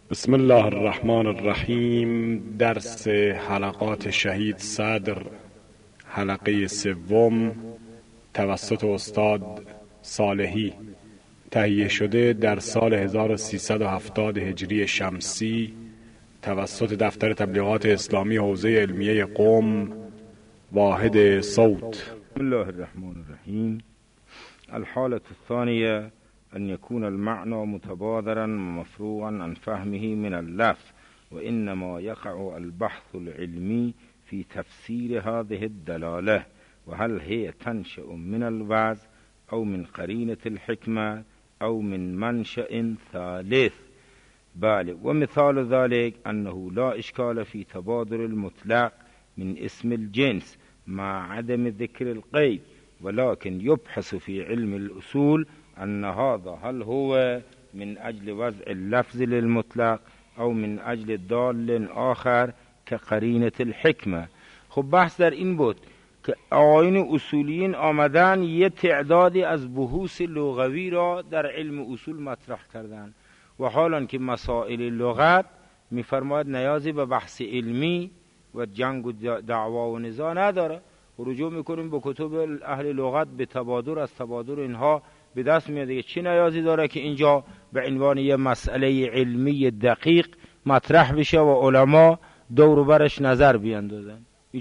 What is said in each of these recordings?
بسم الله الرحمن الرحیم. درس حلقات شهید صدر، حلقه سوم، توسط استاد صالحی، تهیه شده در سال 1370 هجری شمسی توسط دفتر تبلیغات اسلامی حوزه علمیه قم، واحد صوت. بسم الله الرحمن الرحیم. الحالة الثانية أن يكون المعنى متبادرا ومفروغا عن فهمه من اللفظ، وإنما يقع البحث العلمي في تفسير هذه الدلالة، وهل هي تنشأ من الوعظ أو من قرينة الحكمة أو من منشأ ثالث. بله، ومثال ذلك أنه لا إشكال في تبادر المطلق من اسم الجنس مع عدم ذكر القيد، ولكن يبحث في علم الأصول أن هذا هل هو من أجل وضع اللفظ للمطلق أو من أجل دال آخر كقرينة الحكمة. خب بحث در این بود که آیین اصولیین آمدن یه تعدادی از بحوث لغوی را در علم اصول مطرح کردن، و حالان که مسائل لغت میفرماید نیازی به بحث علمی و جنگ و دعوا و نزاع نداره. رجوع میکنیم به کتب اهل لغت، به تبادر، از تبادر اینها به دست میاد دیگه. چی نیازی داره که اینجا به عنوان یه مسئله علمی دقیق مطرح بشه و علما دور و برش نظر بیندازن؟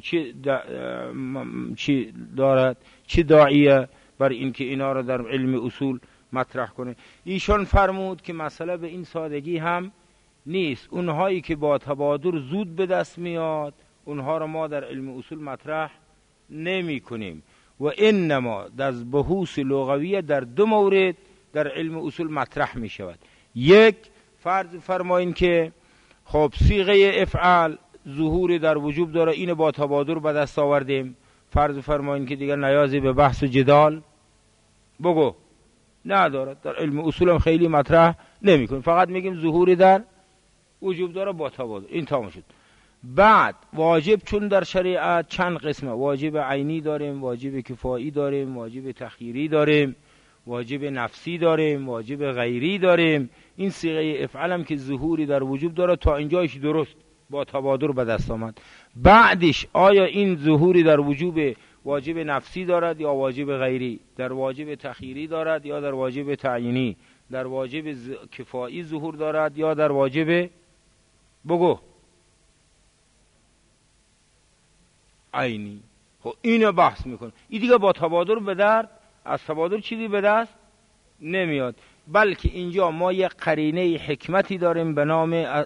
چی دارد؟ چی داعیه بر اینکه اینا رو در علم اصول مطرح کنه؟ ایشان فرمود که مسئله به این سادگی هم نیست. اونهایی که با تبادر زود به دست میاد اونها رو ما در علم اصول مطرح نمی کنیم، و انما از بحوث لغویه در دو مورد در علم اصول مطرح می شود. یک، فرض فرمایین که خب صیغه افعال ظهور در وجوب داره، اینو با تبادر به دست آوردیم. فرض فرمایین که دیگر نیازی به بحث و جدال بگو نداره، در علم اصول هم خیلی مطرح نمی کنیم، فقط میگیم ظهوری در وجوب داره با تبادر، این تمام شد. بعد واجب چون در شریعت چند قسمه، واجب عینی داریم، واجب کفایی داریم، واجب تخییری داریم، واجب نفسی داریم، واجب غیری داریم. این صیغه افعال هم که ظهوری در وجوب داره تا اینجایش درست با تبادر به دست آمد. بعدش آیا این ظهوری در وجوب واجب نفسی دارد یا واجب غیری، در واجب تخییری دارد یا در واجب تعیینی، در واجب کفایی ظهور دارد یا در واجب بگو عینی؟ خب اینو بحث میکنه. این دیگه با تبادر به درد، از تبادر چیزی به دست نمیاد، بلکه اینجا ما یک قرینه حکمتی داریم به نام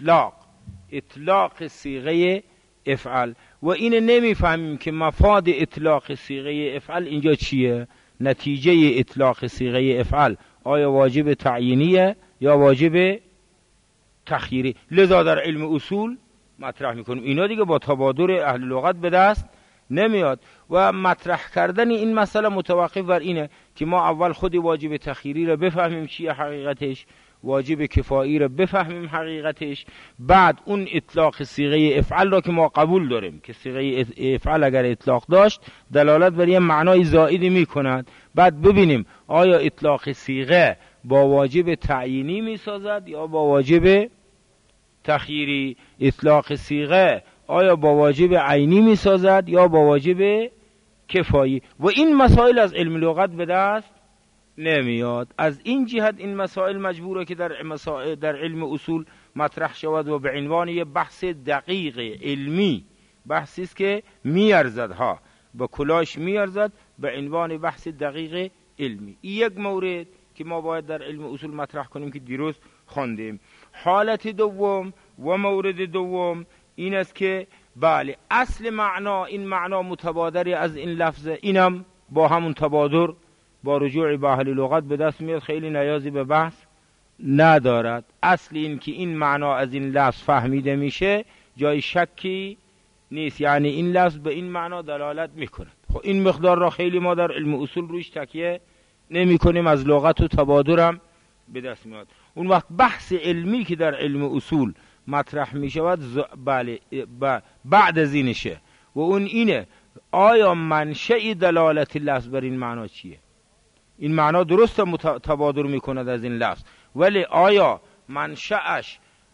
اطلاق صیغه افعال، و اینو نمیفهمیم که مفاد اطلاق صیغه افعال اینجا چیه، نتیجه اطلاق صیغه افعال آیا واجب تعیینیه یا واجب تخییری. لذا در علم اصول مطرح میکنیم. اینا دیگه با تبادر اهل لغت به دست نمیاد، و مطرح کردن این مسئله متوقف بر اینه که ما اول خود واجب تخییری رو بفهمیم چیه حقیقتش، واجب کفایی رو بفهمیم حقیقتش، بعد اون اطلاق صیغه افعال را که ما قبول داریم که صیغه افعال اگر اطلاق داشت دلالت بر یه معنای زائدی میکند، بعد ببینیم آیا اطلاق صیغه با واجب تعیینی میسازد یا با واجب تخییری، اطلاق صیغه آیا با واجب عینی میسازد یا با واجب کفایی. و این مسائل از علم لغت به دست نمیاد. از این جهت این مسائل مجبوره که در علم اصول مطرح شود و به عنوان یه بحث دقیق علمی، بحثی است که میارزد ها به کلاش میارزد به عنوان بحث دقیق علمی. این یک مورد که ما باید در علم اصول مطرح کنیم که دیروز خواندیم. حالت دوم و مورد دوم این است که بله اصل معنا، این معنا متبادری از این لفظ، اینم با همون تبادر با رجوع به اهل لغت به دست میاد، خیلی نیازی به بحث ندارد. اصل این که این معنا از این لفظ فهمیده میشه جای شکی نیست، یعنی این لفظ به این معنا دلالت میکند. خب این مقدار را خیلی ما در علم اصول روش تکیه نمی کنیم، از لغت و تبادرم به دست میاد. اون وقت بحث علمی که در علم اصول مطرح می شود بله بعد از اینشه، و اون اینه آیا منشأ دلالت لفظ بر این معنا چیه. این معنا درست تبادر می کند از این لفظ، ولی آیا منشأش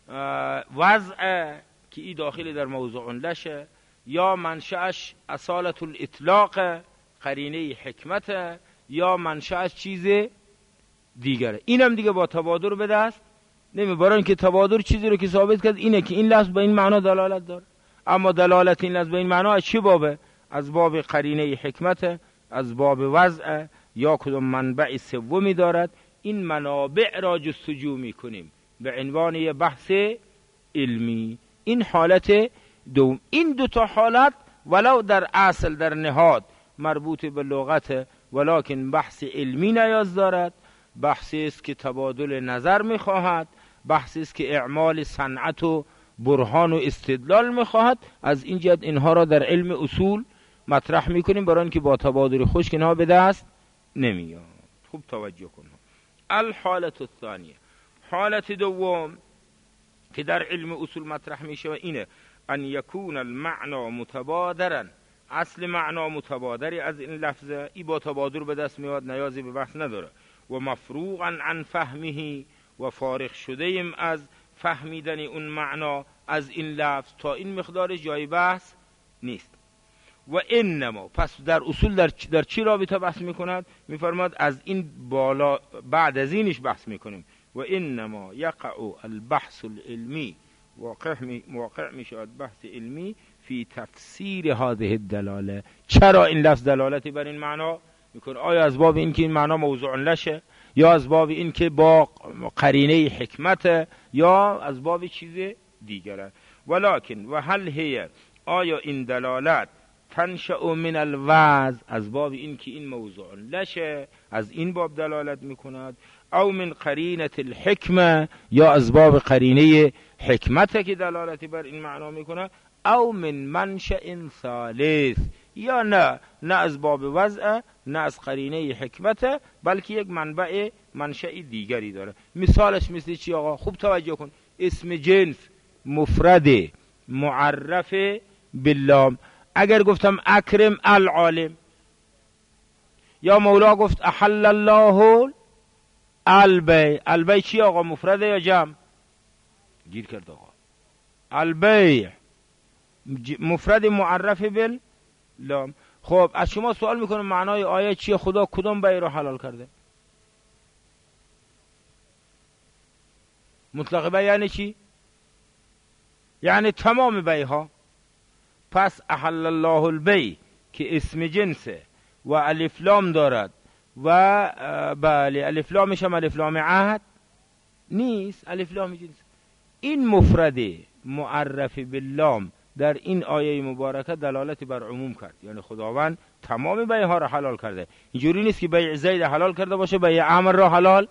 وضع که ای داخل در موضوع لشه، یا منشأش اصالت الاطلاق قرینه حکمت، یا منشأش چیز دیگره. اینم دیگه با تبادر به دست نمیبرن که تبادر چیزی رو که ثابت کرد اینه که این لفظ به این معنا دلالت داره. اما دلالت این لفظ به این معنا از چه بابه؟ از باب قرینه حکمت، از باب وضع، یا کدام منبع سومی دارد. این منابع را جستجو میکنیم به عنوان یه بحث علمی. این حالت دوم. این دو تا حالت ولو در اصل در نهاد مربوط به لغت، ولکن بحث علمی نیاز دارد، بحثی است که تبادل نظر میخواهد، بحثی است که اعمال صنعت و برهان و استدلال میخواهد. از این جهت اینها را در علم اصول مطرح میکنیم برای اینکه با تبادل خشک اینها به دست نمیاد. خوب توجه کن. الحالت الثانیه، حالت دوم که در علم اصول مطرح میشه و اینه ان یکون المعنى متبادرا. اصل معنا متبادری از این لفظه، ای با تبادر به دست میاد، نیازی به بحث نداره. و مفروغا عن فهمه، و فارغ شده ایم از فهمیدن اون معنا از این لفظ، تا این مقدار جای بحث نیست. و انما، پس در اصول در چی رابطه بحث میکند؟ میفرماد از این بالا بعد از اینش بحث میکنیم. و انما یقع البحث العلمی، واقع میشود بحث علمی فی تفسیر هذه الدلاله. چرا این لفظ دلالتی بر این معنا میکنه؟ آیا از باب این که این معنا موضوع لشه، یا از باب این که با قرینه حکمت، یا از باب چیز دیگره؟ ولکن و هل هی، آیا این دلالت تنشأ من الوضع، از باب این که این موضوع لشه از این باب دلالت میکند، او من قرینه الحکمه، یا از باب قرینه حکمت که دلالتی بر این معنا میکنه، او من منشأ ثالث، یا نه از باب وضع، نه از قرینه حکمت، بلکه یک منشأ دیگری داره. مثالش مثل چی آقا؟ خوب توجه کن. اسم جنس مفرد معرف باللام، اگر گفتم اکرم العالم، یا مولا گفت احل الله البیع، البیع چی آقا؟ مفرده یا جمع؟ گیر کرد آقا. البیع مفرد معرف باللام. خب از شما سوال میکنم معنای آیه چیه؟ خدا کدام بیع رو حلال کرده؟ مطلق بیع یعنی چی؟ یعنی تمام بیع ها. پس احل الله البیع که اسم جنسه و الف لام دارد، و بله الف لامش هم الف لام عهد نیست، الف لام جنس. این مفرد معرف باللام در این آیه مبارکه دلالت بر عموم کرد، یعنی خداوند تمام بیع ها را حلال کرده. اینجوری نیست که بیع زید حلال کرده باشه بیع عمر را حلال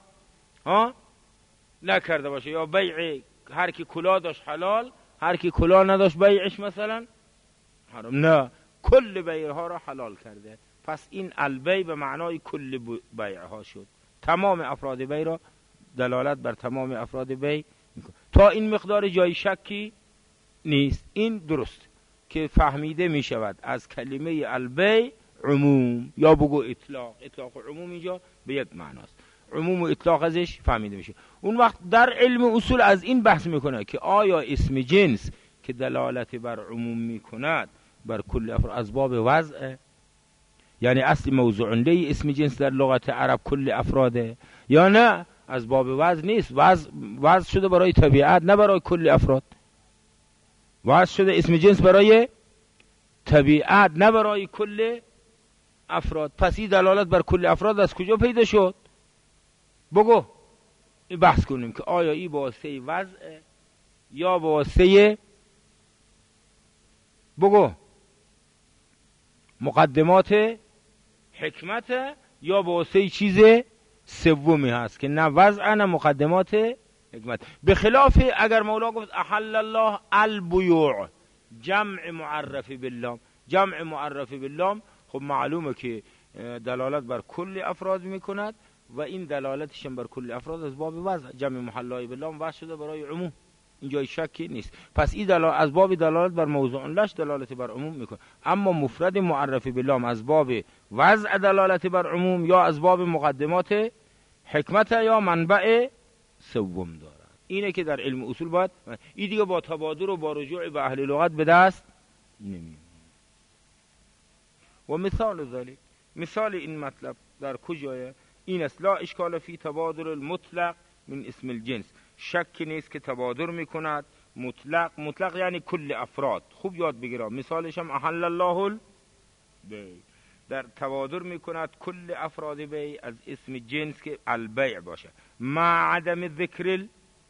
نکرده باشه، یا بیع هر کی کلا داشت حلال، هر کی کلا نداشت بیعش مثلا حرام. نه، کل بیع ها را حلال کرده. پس این البیع به معنای کل بیع ها شد، تمام افراد بیع را دلالت بر تمام افراد بیع میکنه. تا این مقدار جای شکی نیست. این درست که فهمیده می شود از کلمه البیع عموم، یا بگو اطلاق. اطلاق و عموم اینجا به یک معناست، عموم و اطلاق ازش فهمیده میشه. اون وقت در علم اصول از این بحث میکنه که آیا اسم جنس که دلالت بر عموم میکند بر کل افراد از باب وضع، یعنی اصل موضوع لی اسم جنس در لغت عرب کل افراده، یا نه از باب وضع نیست، وضع شده برای طبیعت نه برای کل افراد. وضع شده اسم جنس برای طبیعت نه برای کل افراد. پس این دلالت بر کل افراد از کجا پیدا شد؟ بگو این بحث کنیم که آیا این با واسطه وضع، یا با واسطه بگو مقدمات حکمت، یا با واسطه چیز سومی هست که نه وضع نه مقدمات حکمت. به خلاف اگر مولا گفت احل الله البیوع، جمع معرف باللام، جمع معرف باللام خب معلومه که دلالت بر کل افراد میکند، و این دلالتش بر کل افراد از باب وضع، جمع محلای باللام وضع شده برای عموم، اینجا شکی نیست. پس این از باب دلالت بر موضوع لش دلالت بر عموم میکنه. اما مفرد معرف باللام از باب وضع دلالت بر عموم، یا از باب مقدمات حکمت یا منبع سوم دارد. اینه که در علم اصول باید این دیگه با تبادر و با رجوع به اهل لغت به دست نمیاد. و مثال ذلك، مثال این مطلب در کجایه؟ این است: لا اشکال فی تبادر المطلق من اسم الجنس، شک نیست که تبادر میکند مطلق. مطلق یعنی کل افراد. خوب یاد بگیرم، مثالش هم احل الله البیع، در تبادر میکند کل افراد بیع از اسم جنس که البیع باشه، مع عدم ذکر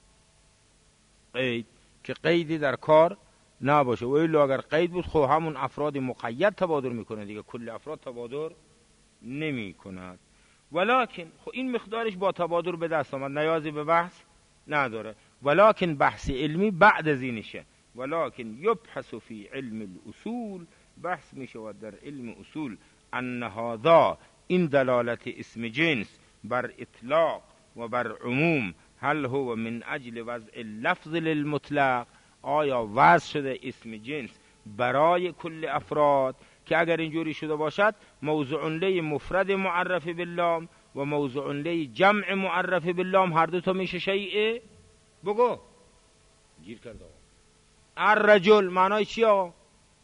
القید، که قیدی در کار نباشه. و الا اگر قید بود خب همون افراد مقید تبادر میکنه دیگه، کل افراد تبادر نمی کند. ولکن خب این مقدارش با تبادر به دست آمد، نیازی به بحث نداره. ولکن بحث علمی بعد از اینشه. ولکن یبحث فی علم الاصول، بحث می شود در علم اصول، ان هذا، این دلالت اسم جنس بر اطلاق و بر عموم، هل هو من اجل وضع لفظ للمطلق، آیا وضع شده اسم جنس برای کل افراد، که اگر اینجوری شده باشد موضوع لی مفرد معرف باللام و موضوع لی جمع معرف باللام هر دو تا میشه شیء. بگو گیر کرده. الرجل معنای چی آقا؟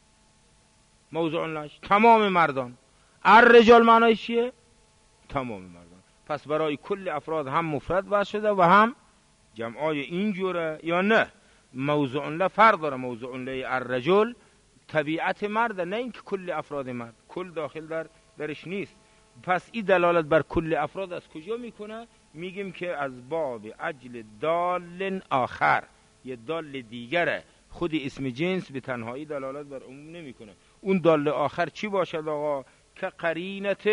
موضوع لش تمام مردان. الرجال معنای چیه؟ تمام مردان. پس برای کل افراد هم مفرد وضع شده و هم جمعای اینجوره یا نه؟ موضوع له فرق داره. موضوع له الرجل طبیعت مرد، نه اینکه کل افراد مرد، کل داخل درش نیست. پس این دلالت بر کل افراد از کجا میکنه؟ میگیم که از باب اجل دال آخر، یه دال دیگره. خود اسم جنس به تنهایی دلالت بر عموم نمیکنه. اون دال آخر چی باشد آقا؟ که قرینت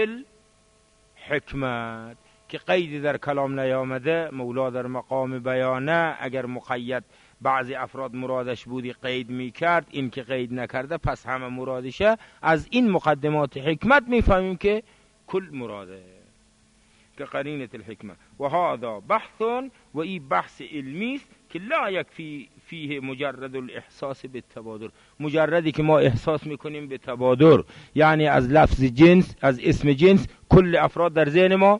الحکمت، که قید در کلام نیامده، مولا در مقام بیانه. اگر مقید بعضی افراد مرادش بودی قید میکرد، این که قید نکرده پس همه مرادشه. از این مقدمات حکمت میفهمیم که کل مراده، که قرینت الحکمه. و هذا بحث، و این بحث علمی است که لا یکفی فیه مجرد الاحساس بالتبادر، مجردی که ما احساس میکنیم به تبادر، یعنی از لفظ جنس، از اسم جنس کل افراد در ذهن ما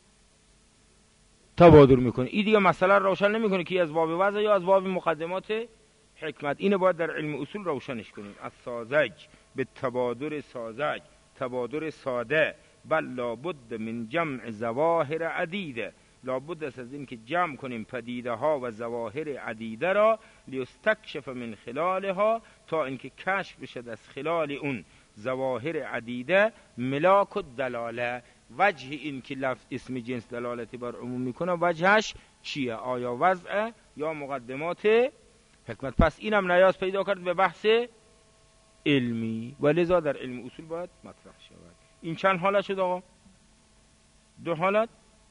تبادر میکنه. این دیگه مسئله روشن نمیکنه که از باب وضع یا از باب مقدمات حکمت. اینو باید در علم اصول روشنش کنیم. از ساذج به تبادر ساذج، تبادر ساده، بل لابد من جمع ظواهر عدیده، لابد است از این که جمع کنیم پدیده ها و ظواهر عدیده را، لیستکشف من خلالها، تا اینکه کشف بشد از خلال اون ظواهر عدیده ملاک الدلاله، وجه این که لفظ اسم جنس دلالتی بر عموم میکنه وجهش چیه؟ آیا وضع یا مقدمات حکمت؟ پس اینم نیاز پیدا کرد به بحث علمی و لذا در علم اصول باید مطرح شود. این چند حالت شد آقا؟ دو حالت؟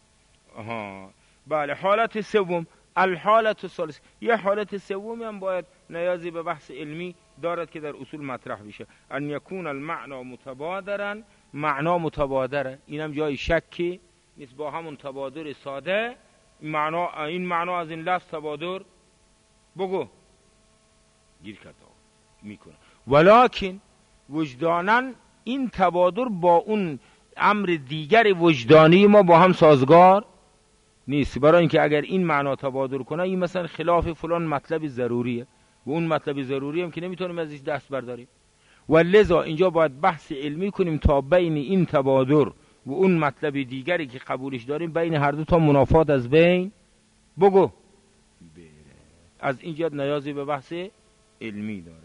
بله. حالت سوم، الحالت الثالث، یه حالت سومی هم باید نیازی به بحث علمی دارد که در اصول مطرح بشه. ان یکون المعنا متبادرا، معنا متبادره، اینم جای شکی نیست، با همون تبادر ساده این معنا از این لفظ تبادر بگو گیر کرده میکنه. ولکن وجدانا این تبادر با اون امر دیگر وجدانی ما با هم سازگار نیست. برای اینکه اگر این معنا تبادر کنه، این مثلا خلاف فلان مطلب ضروریه و اون مطلب ضروری هم که نمیتونیم ازش دست برداریم. و لذا اینجا باید بحث علمی کنیم تا بین این تبادر و اون مطلب دیگری که قبولش داریم، بین هر دو تا منافات از بین بگو بره. از اینجا نیازی به بحث علمی داره.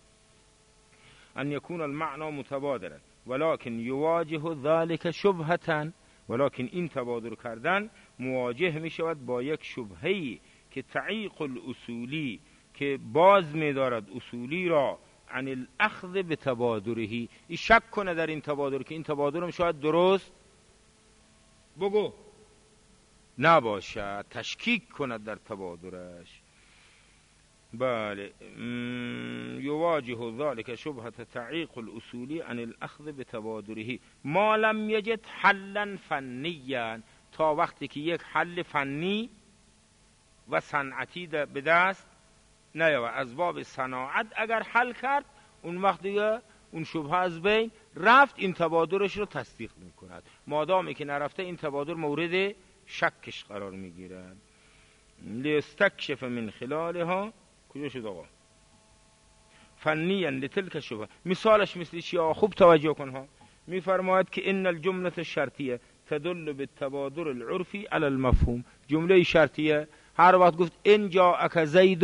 ان یکون المعنى متبادرا ولكن یواجه ذلك شبهة، ولكن این تبادر کردن مواجه می شود با یک شبهه‌ای که تعیق الاصولی، که باز می دارد اصولی را عن الاخذ بتبادره، این شک کنه در این تبادر که این تبادرم شاید درست بگو نباشد، تشکیک کند در تبادرش. بله. یواجه ذلك شبهة تعیق الاصولی عن الاخذ بتبادره ما لم یجد حلا فنیا، تا وقتی که یک حل فنی و صنعتی به دست نیاورد. از باب صناعت اگر حل کرد، اون وقت دیگه اون شبهه از بین رفت، این تبادرش رو تصدیق میکند. مادامی که نرفته این تبادر مورد شکش قرار میگیرد. لیستکشف من خلالها، کجا شد آقا؟ فنیا لتلک شبه. مثالش مثل چی آقا؟ خوب توجه کن ها. میفرماید که ان الجمله الشرطیه تدل بالتبادر العرفی علی المفهوم. جمله شرطیه هر وقت گفت ان جاءک زید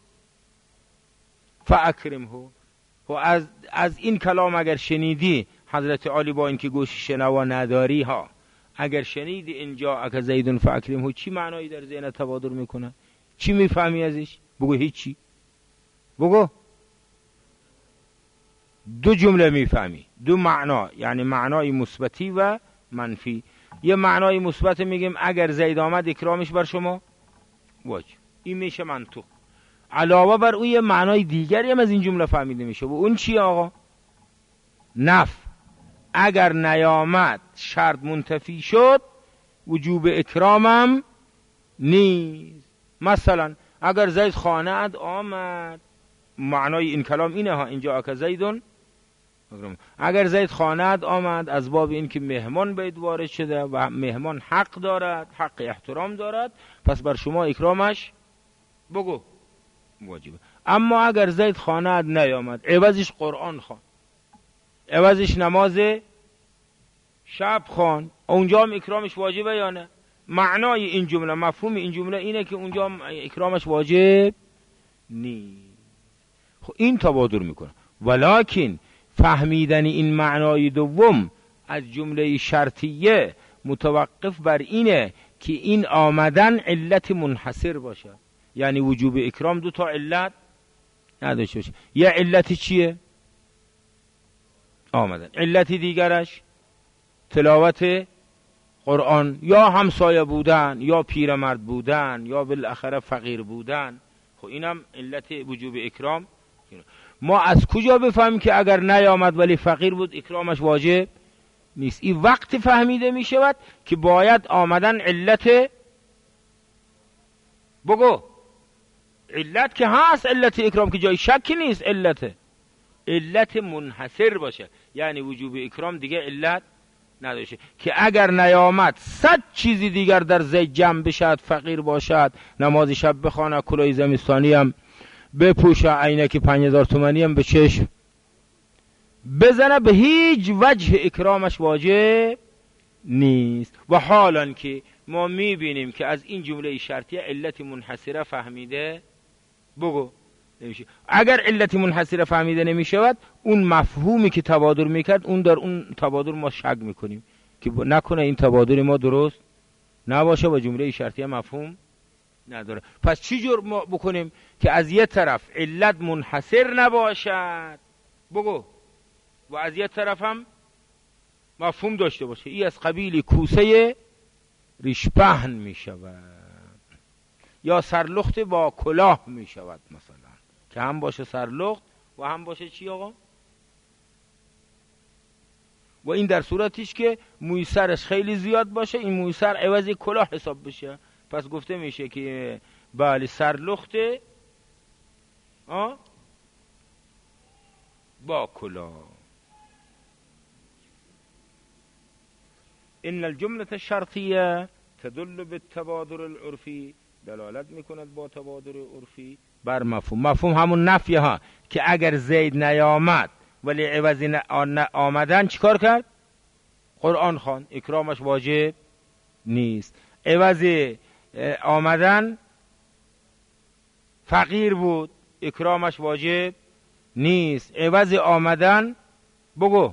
فاکرمه، و از این کلام اگر شنیدی حضرت علی، با اینکه گوش شنوا نداری ها، اگر شنیدی ان جاءک زید فاکرمه، چی معنایی در ذهن تبادر میکنه؟ چی میفهمی ازش؟ بگو هیچی. بگو. دو جمله میفهمی، دو معنا، یعنی معنای مثبتی و منفی. یه معنای مثبت میگیم اگر زید آمد اکرامش بر شما واجب، این میشه منطق. علاوه بر اون یه معنای دیگری هم از این جمله فهمیده میشه، و اون چی آقا؟ نفی. اگر نیامد شرط منتفی شد وجوب اکرامم نیست. مثلا اگر زید خانه آمد، معنای این کلام اینه ها، اینجا اک زیدون، اگر زید خانه آمد از باب این که مهمان بید وارد شده و مهمان حق دارد، حق احترام دارد، پس بر شما اکرامش بگو واجبه. اما اگر زید خانه نیامد، عوضش قرآن خوان، عوضش نماز شب خوان، اونجا هم اکرامش واجبه یا نه؟ معنای این جمله، مفهوم این جمله اینه که اونجا هم اکرامش واجب نیست. خب این تبادر میکنه. ولکن فهمیدن این معنای دوم از جمله شرطیه متوقف بر اینه که این آمدن علت منحصر باشه، یعنی وجوب اکرام دو تا علت نداشته باشه. یه علت چیه؟ آمدن. علت دیگرش تلاوت قرآن، یا همسایه بودن، یا پیرمرد بودن، یا بالاخره فقیر بودن. خب اینم علت وجوب اکرام. ما از کجا بفهمیم که اگر نیامد ولی فقیر بود اکرامش واجب نیست؟ این وقت فهمیده می شود که باید آمدن علت، بگو علت که هست، علت اکرام که جای شکی نیست، علت منحصر باشه، یعنی وجوب اکرام دیگه علت نداشه. که اگر نیامد 100 چیزی دیگر در زید جمع بشد، فقیر باشد، نماز شب بخونه، کلاه زمستانی هم بپوشه، عینک 5000 تومانی هم به چشم بزنه، به هیچ وجه اکرامش واجب نیست. و حالا که ما میبینیم که از این جمله شرطیه علت منحصره فهمیده، بگو نمیشه. اگر علت منحصره فهمیده نمیشود، اون مفهومی که تبادر میکرد، اون در اون تبادر ما شک میکنیم که نکنه این تبادر ما درست نباشه و جمله شرطیه مفهوم نداره. پس چی جور ما بکنیم که از یه طرف علت منحصر نباشد، بگو، و از یه طرف هم مفهوم داشته باشه؟ این از قبیل کوسه ریشپهن می شود، یا سرلخت با کلاه می شود مثلا، که هم باشه سرلخت و هم باشه چی آقا؟ و این در صورتیش که موی سرش خیلی زیاد باشه، این موی سر عوضی کلاه حساب بشه، پس گفته میشه که بله سرلخت با کلاه. ان الجمله الشرطیه تدل بالتبادر العرفی، دلالت میکند با تبادر عرفی بر مفهوم. مفهوم همون نفیه ها، که اگر زید نیامد ولی عوضی آمدن چیکار کرد؟ قرآن خوان، اکرامش واجب نیست. عوضی آمدن فقیر بود، اکرامش واجب نیست. عوضی آمدن بگو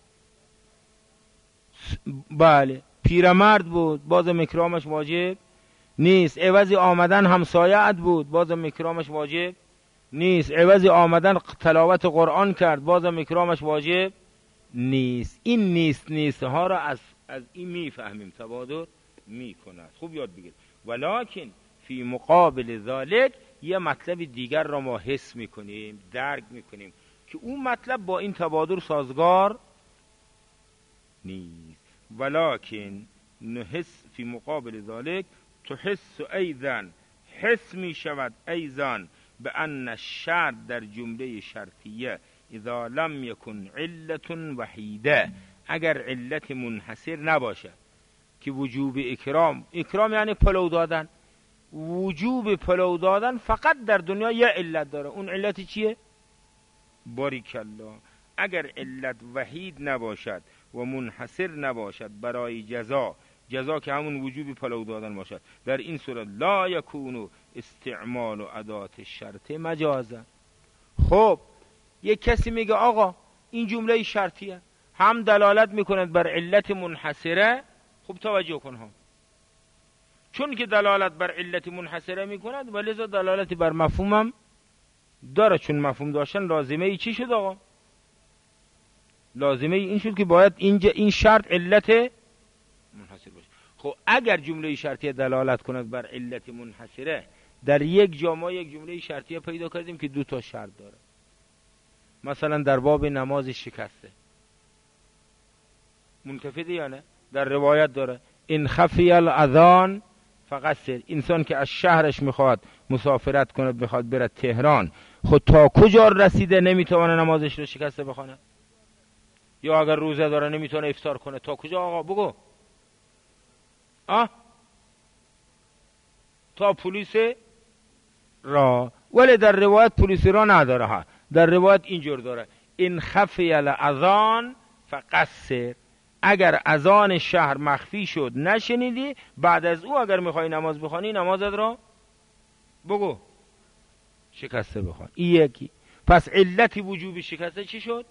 بله پیرمرد بود، بازم اکرامش واجب نیست. عوضی آمدن همسایه‌ات بود، بازم اکرامش واجب نیست. عوضی آمدن تلاوت قرآن کرد، بازم اکرامش واجب نیست. این نیست ها را از این میفهمیم تبادر میکند. خوب یاد بگیر. ولکن فی مقابل ذالک یه مطلب دیگر را ما حس میکنیم، درک میکنیم که اون مطلب با این تبادر سازگار نیست. ولکن نحس فی مقابل ذالک تحس ایضا، حس می شود ایضا به ان الشرط در جمله شرطیه اذا لم یکن علت وحیده، اگر علت منحصر نباشه، که وجوب اکرام یعنی پلو دادن، وجوب پلو دادن فقط در دنیا یه علت داره. اون علت چیه؟ باریکالله. اگر علت وحید نباشد و منحصر نباشد برای جزا که همون وجوب پلو دادن باشد، در این صورت لا یکون استعمال و ادات شرط مجازا. خب یک کسی میگه آقا این جمله شرطیه، هم دلالت میکند بر علت منحصره. خب توجه کن ها، چون که دلالت بر علت منحصره میکند ولذا دلالتی بر مفهومم داره. چون مفهوم داشتن لازمه ای چی شد آقا؟ لازمه ای این شد که باید اینجا این شرط علت منحصر باشه. خب اگر جمله شرطیه دلالت کند بر علت منحصره، در یک جا ما یک جمله شرطیه پیدا کردیم که 2 تا شرط داره. مثلا در باب نماز شکسته، منتفیده یا نه؟ در روایت داره ان خفی الاذان فقصر. انسان که از شهرش میخواد مسافرت کنه، میخواد بره تهران، خود تا کجا رسیده نمیتونه نمازش رو شکسته بخونه؟ یا اگر روزه داره نمیتونه افطار کنه، تا کجا آقا بگو؟ تا پلیس را. ولی در روایت پلیس را نداره ها. در روایت اینجور داره ان خفی الاذان فقصر. اگر اذان شهر مخفی شد نشنیدی، بعد از او اگر میخوای نماز بخوانی نمازت را بگو شکسته بخوان. این یکی. پس علت وجوب شکسته چی شد؟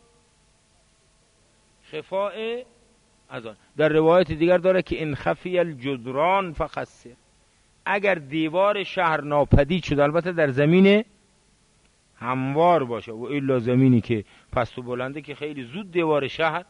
خفاء اذان. در روایت دیگر داره که ان خفی الجدران فقصر. اگر دیوار شهر ناپدید شد، البته در زمین هموار باشه، و الا زمینی که پست و بلنده که خیلی زود دیوار شهر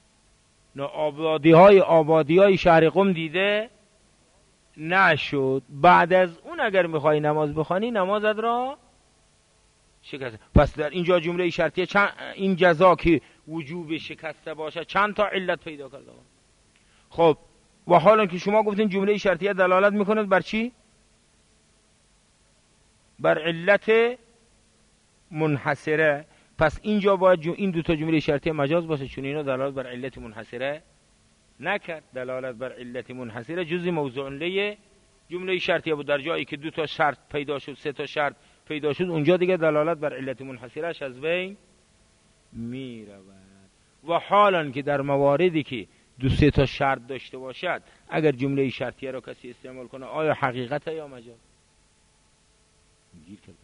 آبادی های شهر قم دیده نشد، بعد از اون اگر میخوای نماز بخوانی نمازت را شکسته. پس در اینجا جمله شرطیه این جزا که وجوب شکسته باشه چند تا علت پیدا کرده. خب و حالا که شما گفتین جمله شرطیه دلالت میکند بر چی؟ بر علت منحصره. پس اینجا باید این 2 تا جمله شرطیه مجاز باشه، چون اینا دلالت بر علت منحصره نکرد. دلالت بر علت منحصره جزء موضوع له جمله شرطیه بود. در جایی که 2 تا شرط پیدا شد، 3 تا شرط پیدا شد، اونجا دیگه دلالت بر علت منحصرهش از بین می رود. و حالا که در مواردی که 2-3 تا شرط داشته باشد، اگر جمله شرطیه را کسی استعمال کنه آیا حقیقت یا مجاز؟ گیر کرده.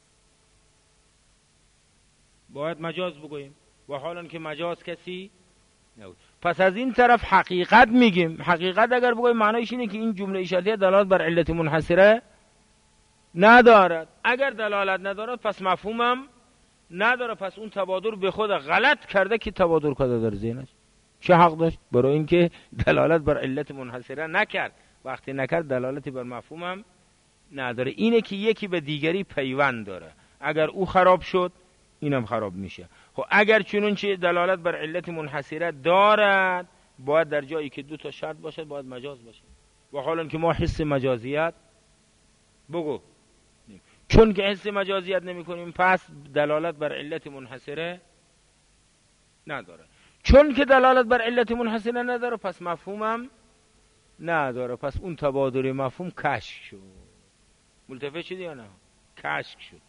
باید مجاز بگوییم، و حالا که مجاز کسی نبود. پس از این طرف حقیقت میگیم. حقیقت اگر بگوییم معنیش اینه که این جمله شرطیه دلالت بر علت منحصره ندارد. اگر دلالت ندارد پس مفهومم نداره. پس اون تبادر به خود غلط کرده که تبادر کرده در ذهنش. چه حق داشت؟ برای اینکه دلالت بر علت منحصره نکرد. وقتی نکرد دلالتی بر مفهومم نداره. اینه که یکی به دیگری پیوند داره. اگر او خراب شد اینم خراب میشه. خب اگر چنانچه دلالت بر علت منحصره دارد، باید در جایی که 2 تا شرط باشد باید مجاز باشه. و حالا که ما حس مجازیت بگو، چون که حس مجازیت نمی کنیم پس دلالت بر علت منحصره نداره. چون که دلالت بر علت منحصره نداره پس مفهومم نداره. پس اون تبادر مفهوم کشف شد. ملتفت شد یا نه؟ کشف شد.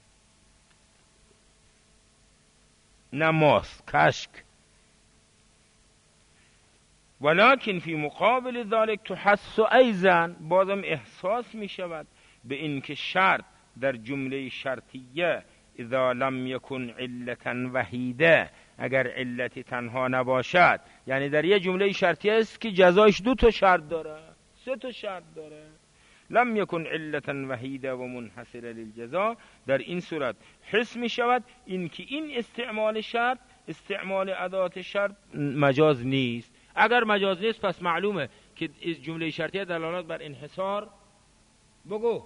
نماز کشک. ولكن فی مقابل ذلك تحس ایضا، بازم احساس می شود به اینکه شرط در جمله شرطیه اذا لم یکن علتا وحیده، اگر علت تنها نباشد، یعنی در یه جمله شرطیه است که جزایش 2 تا شرط داره، 3 تا شرط داره، لم یکن علتا وحیده و منحصره للجزا، در این صورت حس می شود اینکه این استعمال شرط، استعمال ادات شرط مجاز نیست. اگر مجاز نیست پس معلومه که جمله شرطیه دلالت بر انحصار بگو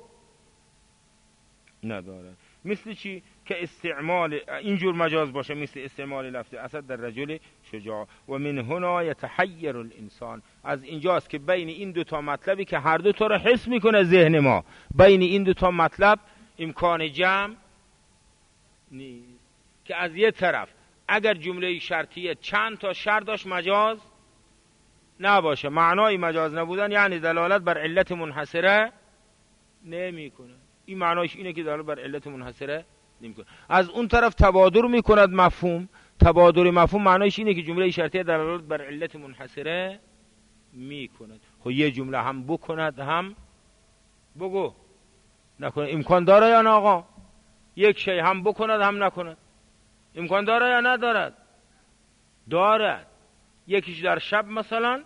نداره. مثل چی؟ که استعمال اینجور مجاز باشه، مثل استعمال لفظ اسد در رجل شجاع. و من هنا یتحیر الانسان، از اینجاست که بین این 2 تا مطلبی که هر 2 تا رو حس میکنه ذهن ما، بین این 2 تا مطلب امکان جمع نیست. که از یه طرف اگر جمله شرطیه چند تا شرط داشت مجاز نباشه، معنای مجاز نبودن یعنی دلالت بر علت منحصره نمیکنه. این معناش اینه که داره بر علت منحصره نمیکنه. از اون طرف تبادر میکند مفهوم. تبادر مفهوم معناش اینه که جمله شرطیه دلالت بر علت منحصره میکند. خب یه جمله هم بکند هم بگو نکنه امکان داره یا نه آقا؟ یک شی هم بکند هم نکند امکان داره یا ندارد؟ دارد. یکیش در شب مثلا،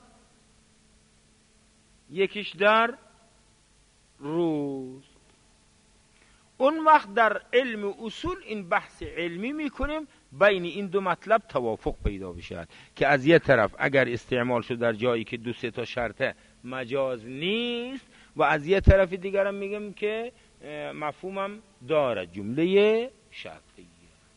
یکیش در روز. اون وقت در علم اصول این بحث علمی میکنیم بین این دو مطلب توافق پیدا بشد که از یه طرف اگر استعمال شد در جایی که دو سه تا شرطه مجاز نیست و از یه طرف دیگر هم میگم که مفهومم داره جمله شرطیه.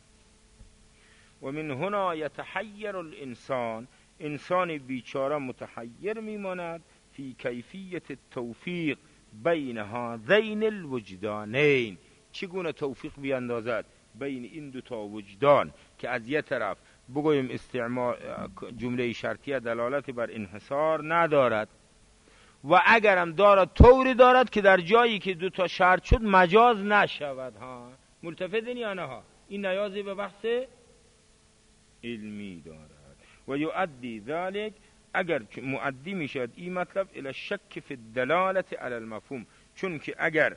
و من هنا یتحیر الانسان، انسان بیچاره متحیر میماند فی کیفیت التوفیق بین هذین الوجدانین، چگونه توفیق بیاندازد بین این دو تا وجدان که از یه طرف بگویم استعمال جمله شرطیه دلالت بر انحصار ندارد و اگرم دارد طوری دارد که در جایی که دو تا شرط شد مجاز نشود. ها ملتفتین یا نه ها؟ این نیازی به بحث علمی دارد. و یؤدی ذلك، اگر مؤدی میشد این مطلب الی الشک فی الدلالت علی المفهوم، چون که اگر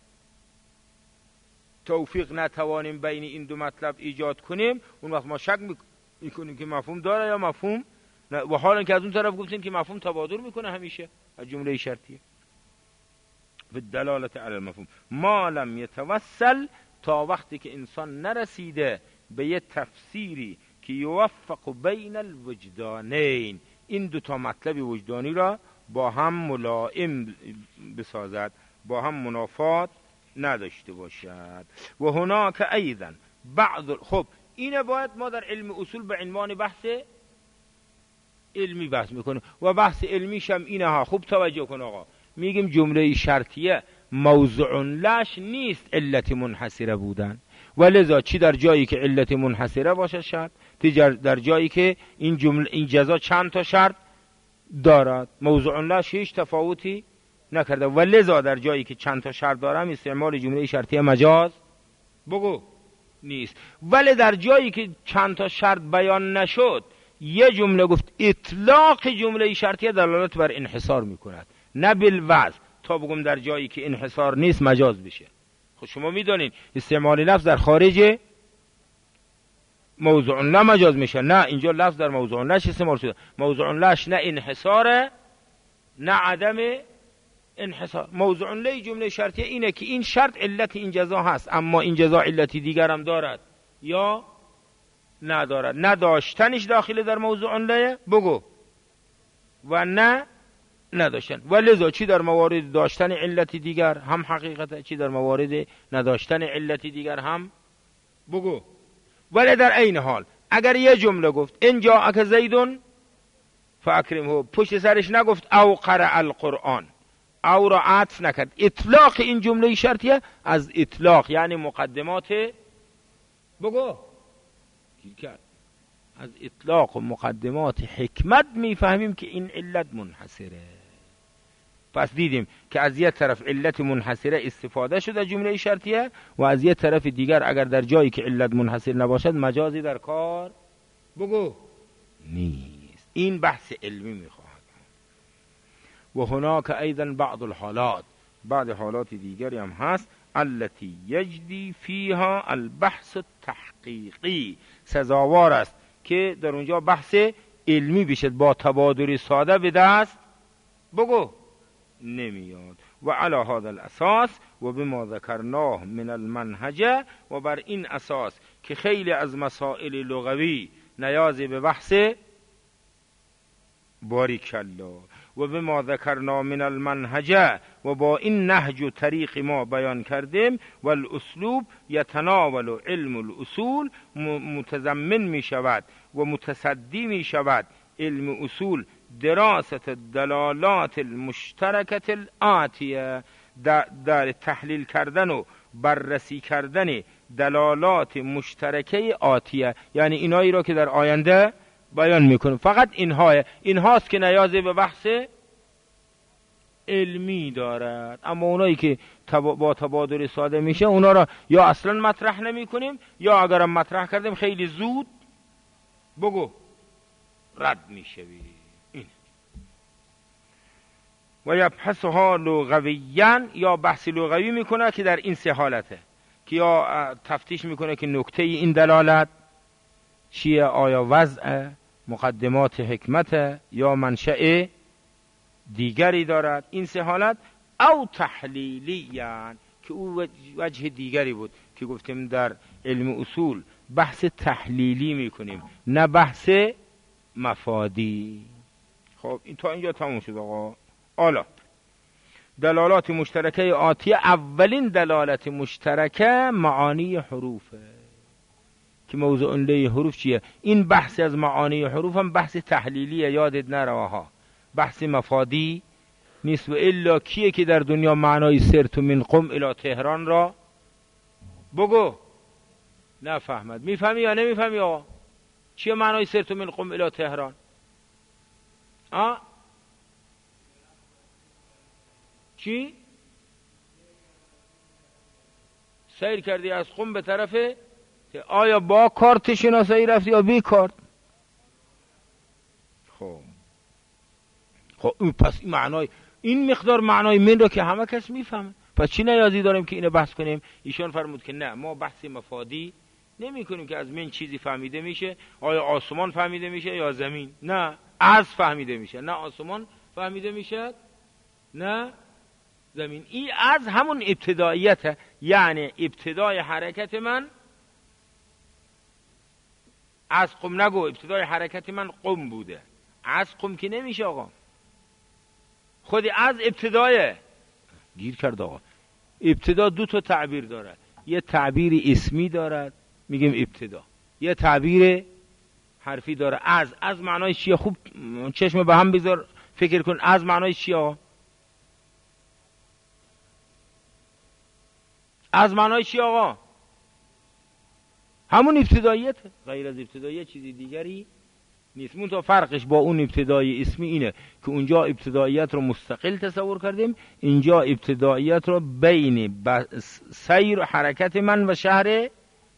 توفیق نتوانیم بین این دو مطلب ایجاد کنیم اون وقت ما شک میکنیم که مفهوم داره یا مفهوم نه. و حالا که از اون طرف گفتیم که مفهوم تبادر میکنه همیشه از جمله شرطیه فی الدلالت علی المفهوم ما لم یتوسل، تا وقتی که انسان نرسیده به یه تفسیری که یوفق بین الوجدانین، این دو تا مطلب وجدانی را با هم ملائم بسازد، با هم منافات نداشته باشد. و هناک ایضا بعض، خب اینه باید ما در علم اصول به عنوان بحث علمی بحث میکنیم و بحث علمیش هم اینه ها. خوب توجه کن آقا، میگیم جمله شرطیه موضوع لش نیست علت منحصره بودن، ولذا چی در جایی که علت منحصره باشه شرط، در جایی که این جمله این جزا چند تا شرط دارد موضوع لش هیچ تفاوتی نکرده، ولذا در جایی که چند تا شرط دارم استعمال جمله شرطیه مجاز بگو نیست. ولی در جایی که چند تا شرط بیان نشد یه جمله گفت اطلاق جمله شرطیه دلالت بر انحصار میکند، نه بالوضع، تا بگم در جایی که انحصار نیست مجاز بشه. خب شما میدونین استعمال لفظ در خارج موضوع لا مجاز میشه، نه اینجا لفظ در موضوع لش استعمال شده. موضوع لش نه انحصاره نه عدم انحصار. موضوع لی جمله شرطیه اینه که این شرط علت این جزا هست، اما این جزا علتی دیگر هم دارد یا ندارد. نداشتنش داخل در موضوع لی بگو و نه نداشتن. ولذا چی در موارد داشتن علتی دیگر هم حقیقته، چی در موارد نداشتن علتی دیگر هم بگو. ولی در این حال اگر یه جمله گفت ان جاءک زیدون فاکرمه، پشت سرش نگفت او قرأ القرآن، او را عطف نکرد، اطلاق این جمله شرطیه از اطلاق یعنی مقدمات بگو کرد، از اطلاق و مقدمات حکمت میفهمیم که این علت منحصره. پس دیدیم که از یک طرف علت منحصره استفاده شده جمله شرطیه و از یک طرف دیگر اگر در جایی که علت منحصر نباشد مجازی در کار بگو نیست. این بحث علمی میخواهد. و هناک ایضا بعض الحالات، بعض حالات دیگری هم هست التي یجدی فیها البحث التحقیقی، سزاوار است که در اونجا بحث علمی بشد، با تبادر ساده به دست بگو نمیاد. و علی هذا الاساس و بما ذکرناه من المنهجه، و بر این اساس که خیلی از مسائل لغوی نیاز به بحث باریکالله و بما ذکرنا من المنهجه، و با این نهج و طریق ما بیان کردیم و الاسلوب یتناول علم الاصول، متضمن می شود و متصدی می شود علم اصول دراست الدلالات المشترکت الآتیه، در تحلیل کردن و بررسی کردن دلالات مشترکه آتیه، یعنی اینایی را که در آینده بیان میکنه. فقط اینهاست که نیازه به بحث علمی دارد. اما اونایی که با تبادل ساده میشه اونا را یا اصلا مطرح نمی کنیم یا اگرم مطرح کردیم خیلی زود بگو رد میشوی. این و یبحثها لغویاً، یا بحث لغوی میکنه که در این سه حالته که یا تفتیش میکنه که نکته این دلالت چیه، آیا وضع مقدمات حکمت یا منشأ دیگری دارد، این سه حالت، او تحلیلی، یعنی که او وجه دیگری بود که گفتیم در علم اصول بحث تحلیلی میکنیم نه بحث مفادی. خب این تا اینجا تموم شد آقا. حالا دلالات مشترکه آتیه، اولین دلالت مشترکه معانی حروفه که موضوع لی حروف چیه. این بحث از معانی حروف هم بحث تحلیلیه، یادت نرواها، بحث مفادی نیست. و الا کیه که در دنیا معنای سرت من قم الی تهران را بگو نفهمد؟ میفهمی یا نمیفهمی آقا؟ چیه معنای سرت من قم الی تهران؟ چی؟ سیر کردی از قم به طرف، آیا با کارت شناسایی رفتی یا بی کارت؟ خب پس این معنای، این مقدار معنای من رو که همه کس میفهمه، پس چی نیازی داریم که اینو بحث کنیم؟ ایشان فرمود که نه، ما بحث مفادی نمی کنیم که از من چیزی فهمیده میشه، آیا آسمان فهمیده میشه یا زمین؟ نه، از فهمیده میشه، نه آسمان فهمیده میشه نه زمین. این از همون ابتداییته، یعنی ابتدای حرکت من از قم نگو، ابتدای حرکت من قم بوده، از قم که نمیشه آقا، خودی از ابتدایه. گیر کرد آقا. ابتدا دو تا تعبیر دارد، یه تعبیر اسمی دارد میگیم ابتدا، یه تعبیر حرفی داره. از معنای چیه؟ خوب چشم به هم بذار فکر کن، از معنای چیه آقا؟ از معنای چی آقا؟ همون ابتداییت، غیر از ابتداییت چیزی دیگری نیست. منتها فرقش با اون ابتدایی اسمی اینه که اونجا ابتداییت رو مستقل تصور کردیم، اینجا ابتداییت رو بین سیر و حرکت من و شهر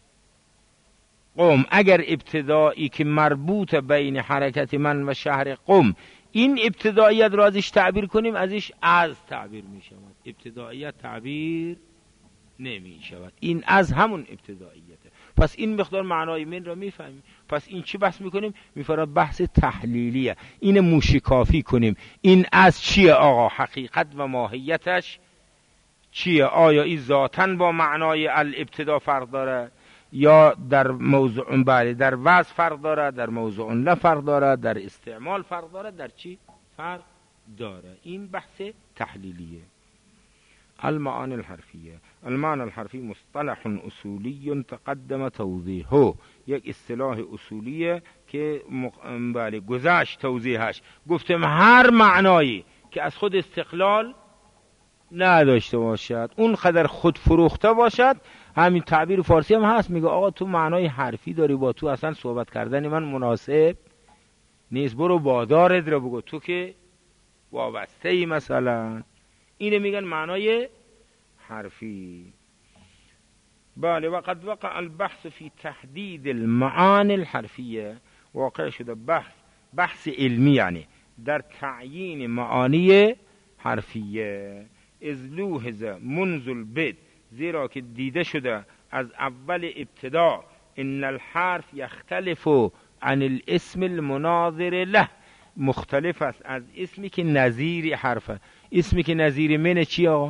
قم. اگر ابتدایی که مربوط بین حرکت من و شهر قم، این ابتداییت رو ازش تعبیر کنیم، ازش از تعبیر می شود، ابتداییت تعبیر نمی شود. این از همون ابتداییته. پس این مقدار معنای من رو میفهمیم. پس این چی بحث میکنیم؟ میفراد بحث تحلیلیه، این موشکافی کنیم. این از چیه آقا؟ حقیقت و ماهیتش چیه؟ آیا این ذاتاً با معنای الابتدا فرق داره یا در موضوع بله در وضع فرق داره، در موضوع لا فرق داره، در استعمال فرق داره، در چی فرق داره؟ این بحث تحلیلیه. المعانی الحرفیه. المعنى الحرفی مصطلح اصولی تقدم توضیحه، یک اصطلاح اصولیه که بله گذشت توضیحش. گفتم هر معنایی که از خود استقلال نداشته باشد، اون قدر خود فروخته باشد، همین تعبیر فارسی هم هست، میگه آقا تو معنای حرفی داری، با تو اصلا صحبت کردن من مناسب نیست، برو بادارت رو بگو، تو که وابسته ای مثلا. اینه میگن معنای حرفی. بله. وقد وقع البحث فی تحدید المعانی الحرفیه، واقع شده بحث علمی یعنی در تعیین معانی حرفیه. از لوحظ منذ البدء، زیرا که دیده شده از اول ابتدا، ان الحرف یختلف عن الاسم المناظر له، مختلف است از اسمی که نظیر حرفه. اسمی که نظیر من چی آقا؟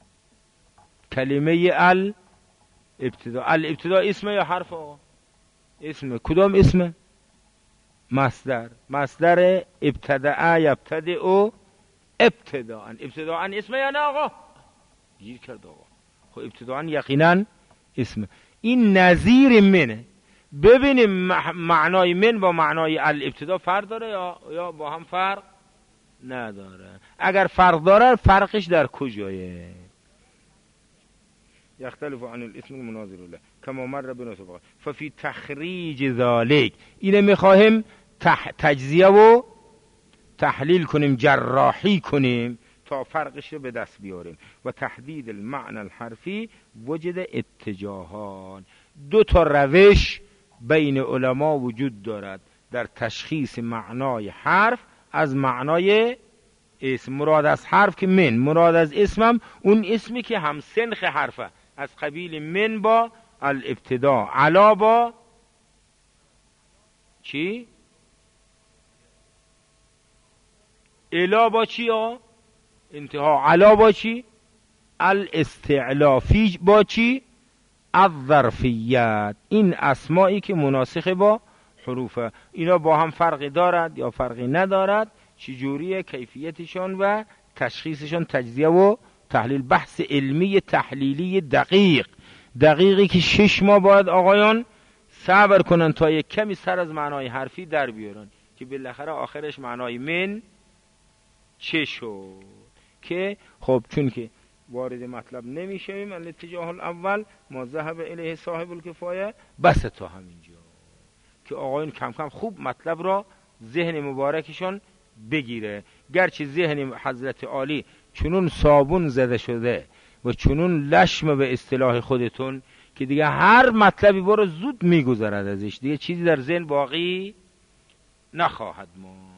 کلمه الابتدا. الابتدا اسم یا حرف آقا؟ اسم. کدام اسم؟ مصدر ابتداء یبتدئ ابتداء. ابتداء اسم یا نه آقا؟ گیر کرد آقا. خب ابتداء یقینا اسم. این نظیر منه. ببینیم معنای من با معنای الابتدا فرق داره یا با هم فرق نداره؟ اگر فرق داره فرقش در کجایه؟ یختلف عن الاسم المناظر له کما مر بنا سبقا ففي تخریج ذالک. اینه میخواهیم تجزیه و تحلیل کنیم، جراحی کنیم تا فرقش رو به دست بیاریم. و تحدید المعنى الحرفی وجد اتجاهان، دو تا روش بین علما وجود دارد در تشخیص معنای حرف از معنای اسم. مراد از حرف که من، مراد از اسمم اون اسمی که هم سنخ حرفه، از قبیل من با الابتدا، علا با چی؟ الا با چی ها؟ انتها. علا با چی؟ الاستعلافی با چی؟ الظرفیت. این اسمایی که مناسخ با حروفه، اینا با هم فرقی دارد یا فرقی ندارد؟ چجوریه کیفیتشان و تشخیصشان؟ تجزیه و تحلیل، بحث علمی تحلیلی دقیقی که 6 ماه باید آقایان صبر کنن تا یک کمی سر از معنای حرفی در بیارن که بالاخره آخرش معنای من چه شد. که خب چون که وارد مطلب نمیشویم، الاتجاه الاول ما ذهب الیه صاحب الکفایه، بس تا همینجا که آقایون کم کم خوب مطلب را ذهن مبارکشان بگیره. گرچه ذهن حضرت عالی چنون صابون زده شده و چنون لشم به اصطلاح خودتون که دیگه هر مطلبی برو زود میگذرد ازش، دیگه چیزی در ذهن باقی نخواهد ماند.